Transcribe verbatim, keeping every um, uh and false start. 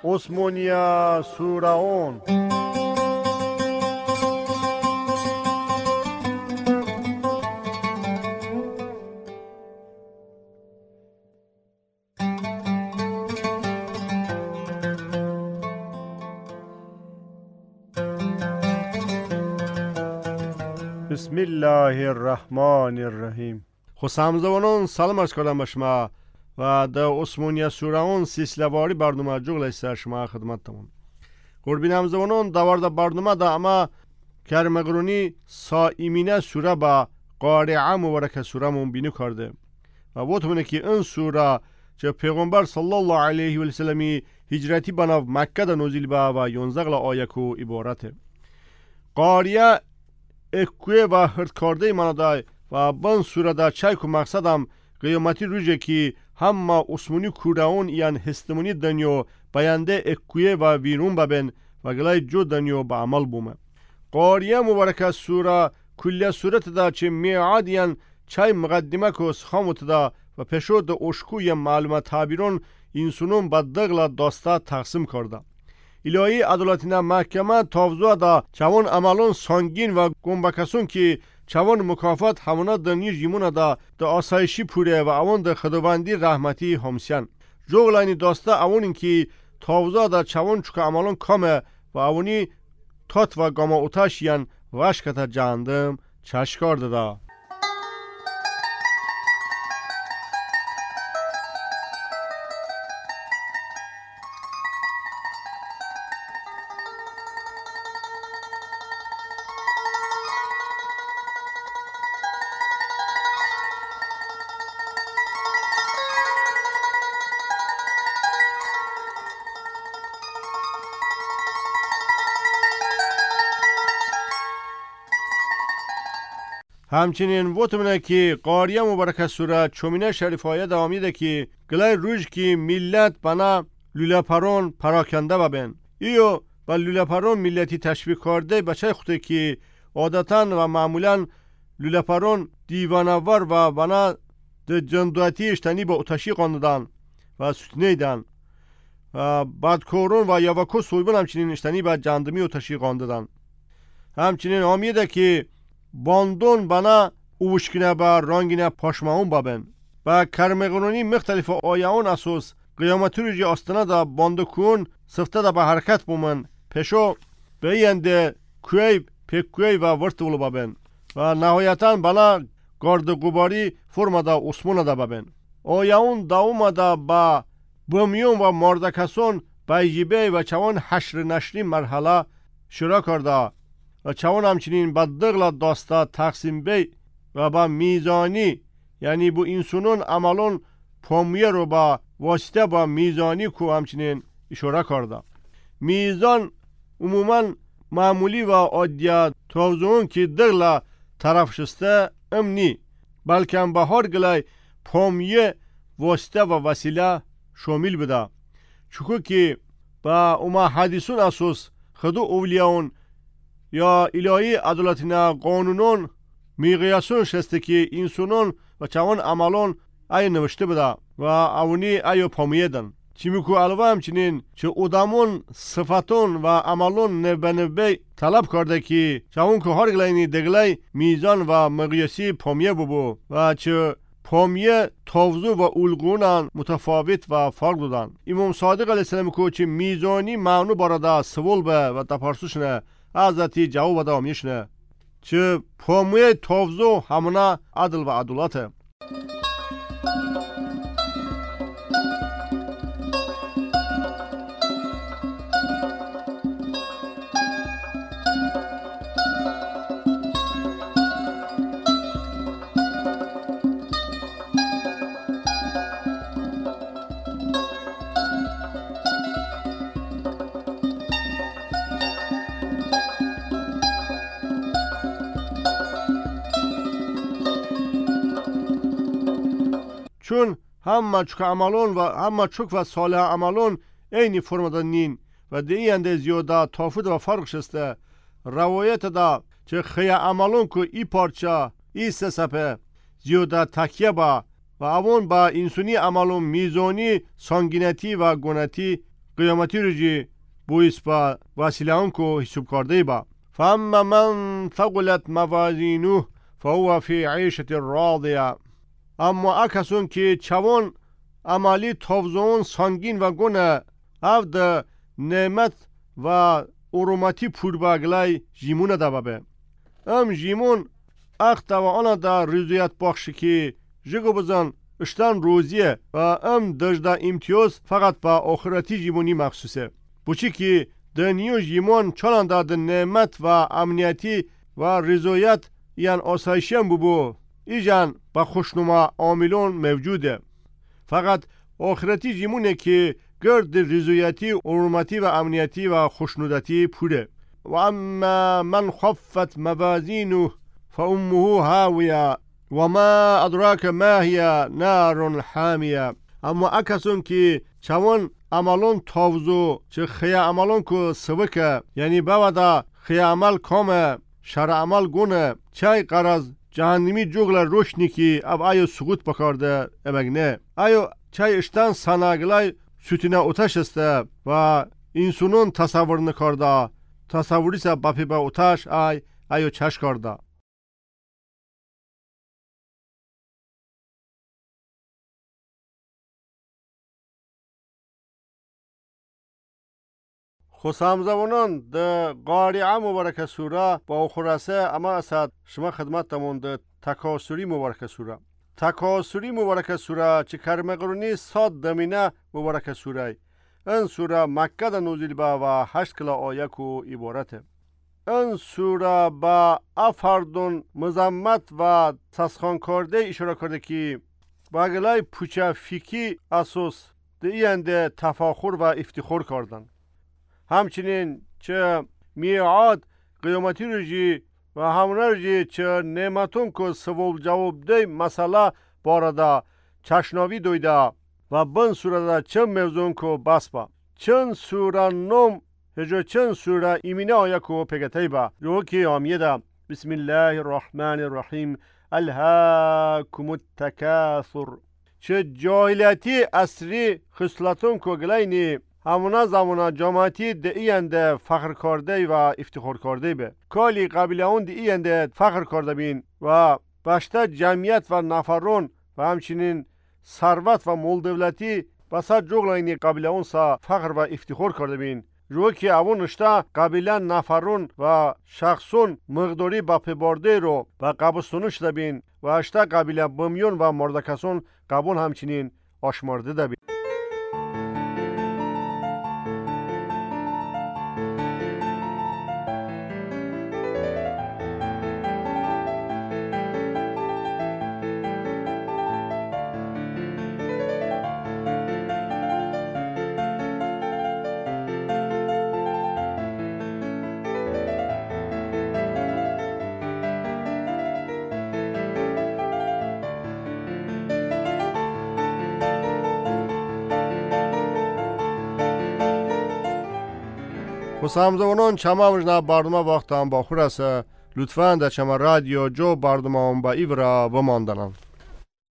عثمانیه سورعون. بسم الله الرحمن الرحیم. خسامزوانان سلام عرض کردم به شما و در عثمانیه سورعون سیسلواری برنامه جوغل است شما خدمتتون. قربین همزوانان دوارد برنامه دا اما کرمگرونی سائمینه سوره با قارعه مبارک سوره منبینی کرده و بوتمونه که این سوره چه پیغمبر صلی الله علیه و سلمی هجرتی بنا مکه دا نزیل با و یونزغل آیکو عبارته. قارعه اکوه و هرد کرده منو دای و بان سوره دا چای که مقصدم قیامتی روزه که همه عثمانی کورعون یان هستمونی دنیا باینده اکوه و ویرون ببین و گلای جو دنیا با عمل بومه. قاریه مبارکه سوره کلیه صورت دا چه میعاد یان چای مقدمه که سخامت دا و پشو دا اشکوی معلومه تابیرون اینسونون بددغل داسته تقسیم کرده. الهی عدالتینا محکمه تافزوه دا چوان عملون سانگین و گنبکسون که چوان مکافات همونا دنیر جیمون دا دا آسایشی پوره و اوان دا خداوندی رحمتی همسیان. جوغلانی داسته اوان این که تافزوه دا چوان چکا عملون کامه و اوانی تات و گاما اوتاشیان وشکتا جهندم چشکار دا. همچنین وطمنه که قاریه مبارکه سوره چومینه شریفایه دوامیده که گلای روش که ملت بنا لوله پرون پراکنده ببین. ایو با لوله پرون ملتی تشویق کرده بچه خودی که عادتاً و معمولاً لوله پرون دیوانوار و بنا ده جندواتی اشتنی با اتشی قانددن و سوتنه دن و بعد کورون و یواکو سویبون همچنین اشتنی با جندمی اتشی قانددن. همچنین آمیده که باندون بنا اوشکنه با رانگینه پاشماون بابن با کرمگرونی مختلف آیاون اساس قیامتی روی آستانه دا باندکون سفته دا با حرکت بومن پشو بیینده کوی پکوی و ورطولو بابن و نهایتاً بنا گارد گوباری فرما دا عثمانه دا بابن. آیاون داوما دا با بومیون و مردکسون بیجیبه و چوان حشر نشری مرحله شروع کرده و چوان همچنین بددغل داسته تقسیم بی و با میزانی یعنی بو اینسونون عملون پامیه رو با واسطه با میزانی کو همچنین اشاره کرده. میزان عموما معمولی و عادیه توزون که دغل طرف شسته امنی بلکه هم به هر گلای پامیه واسطه و وسیله شامل بده. چکو که با اوما حدیثون اساس خدو اولیاون یا الهی عدالتینا قانونون میقیاسون شسته که اینسونون و چوان عملون ای نوشته بده و اونی ایو پامیدن. چی میکو علاوه همچنین چه ادامون صفتون و عملون نبنبی طلب کرده که چوان که هر گلینی دگلی میزان و مقیاسی پامیه ببو و چه پامیه توزو و الگونان متفاوت و فرق دادن. امام صادق علیه السلام که چه میزانی معنو براده سوال به و تپرسوشنه ازتی جواب دام یشنه چه پامیه توزو همونه عدل و عدالته. چون همه چک عملون و همه چک و صالح عملون اینی فرم دنین و دیگه زیاده تافت و فرق شسته روایت دا چه خیلی عملون که ای پارچه ای سه سپه زیاده تکیه با و اون با انسانی عملون میزانی سانگینتی و گونتی قیامتی رجی بویس با وسیله اون کو حساب کرده با. فاما من ثقلت موازینه فهو فی عیشت راضیه. اما اکسون که چوان عملی توزون سنگین و گونه او ده نعمت و ارومتی پورباگلای جیمونه دبابه. ام جیمون اخت و آنها دا رضایت بخشی که جگو بزن اشتن روزیه و ام دجده امتیاز فقط با آخرتی جیمونی مخصوصه. بچی که دنیو جیمون چنان دا ده نعمت و امنیتی و رضایت یعن آسایشی هم ببو ایجان با خوشنما عاملون موجوده. فقط آخرتی جیمونه که گرد رضایتی، ارومتی و امنیتی و خوشنودتی پوره. و اما من خفت موازینه فامه هاویه و ما ادراک ما هی نار حامیه. اما اکسون که چون عملون تاوزو چه خیه عملون که سوکه یعنی بودا خیه عمل کامه شر عمل گونه چای قرض جهنمی جوگل روشنی که اب آیو سقوط بکارده امگنه آیو چای اشتن سناگلای sütüne ateş este ve insanın tasavvurunu karda tasavvurisa bapi ba ateş ay ayo çeş karda. خوسامزوانان ده قاریعه مبارک سوره با خلاصه اما اسد شما خدمتتون ده تکاسری مبارک سوره. تکاسری مبارک سوره چه کرمقرونی صاد دمینه مبارک سوره. این سوره مکه ده نزول با و هشت کلا آیه کو عبارته. این سوره با افردون مزمت و تسخان کرده اشاره کرده که با گلای پوچه فیکی اساس ده اینده تفاخر و افتخار کردن. همچنین چه میعاد قیامتی رجی و همونه رجی چه نعمتون که سوال جواب ده مسئله بارده چشناوی دویده و بن سوره ده چه موضوعون که بس با چند سوره نوم هجا چند سوره ایمینه آیه که پگته با جو که آمیه ده بسم الله الرحمن الرحیم الهاکم التکاثر چه جاهلیتی اصری خصلتون که گلینی همونا زمانا جماعتی ده اینده فخر کرده و افتخار کرده به کالی قبیله اون ده اینده فخر کرده بین و باشته جمعیت و نفرون و همچنین ثروت و مول دولتی بسا جغلینی قبیله اون سا فخر و افتخار کرده بین رو که اون اشتا قبیله نفرون و شخصون مقداری با پبارده رو و قبستونش ده بین و اشتا قبیله بمیون و مردکسون قبون همچنین آشمارده ده بین. خوسامزوانان چما مجنا برنامه وقت هم با خور است لطفاً در چما رادیو جو برنامه هم با ایورا بماندنم.